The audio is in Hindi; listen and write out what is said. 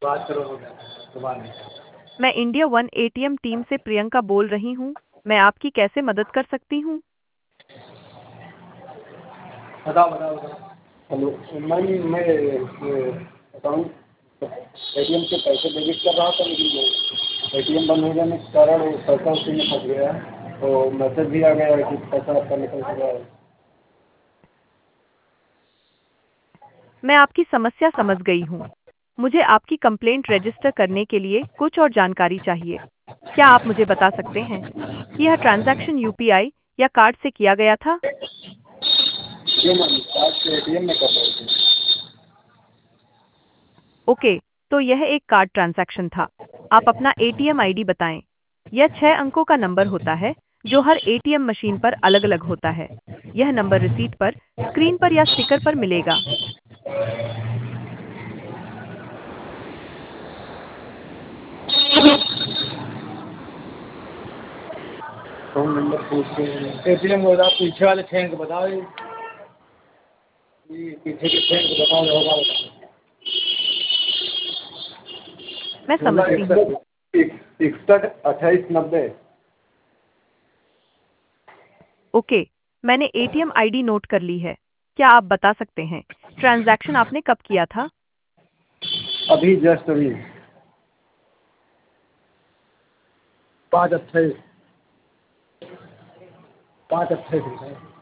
बात करो हो जाता है दोबारा नहीं। मैं इंडिया वन एटीएम टीम से प्रियंका बोल रही हूँ। मैं आपकी कैसे मदद कर सकती हूँ? बताओ बताओ बताओ। हेलो मैम, मैं अकाउंट एटीएम से पैसे डेबिट कर रहा था, लेकिन वो एटीएम बंद हो जाने के कारण वो पैसा उसी में फंस गया। तो मैसेज भी आ गया है कि पैसा आपका निकल चुका है। मैं आपकी समस्या समझ गई हूँ। मुझे आपकी कंप्लेंट रजिस्टर करने के लिए कुछ और जानकारी चाहिए। क्या आप मुझे बता सकते हैं कि यह ट्रांजैक्शन यूपीआई या कार्ड से किया गया था? ये मैम आज से एटीएम में कर रहे थे। ओके, तो यह एक कार्ड ट्रांजैक्शन था। आप अपना एटीएम आईडी बताएं। यह 6 अंकों का नंबर होता है जो हर एटीएम मशीन पर अलग-अलग होता है। यह नंबर रिसीट पर, स्क्रीन पर या स्टिकर पर मिलेगा। फोन नंबर पूछ के एटीएम को बताओ, पीछे वाले 6 अंक बताओ। ये पीछे के 6 अंक बताओ होगा। मैं सोलह समझती हूँ। इकसठ 28 90। ओके, मैंने एटीएम आईडी नोट कर ली है। क्या आप बता सकते हैं ट्रांजैक्शन आपने कब किया था? अभी जस्ट अभी 5/28 5/28 रुपये।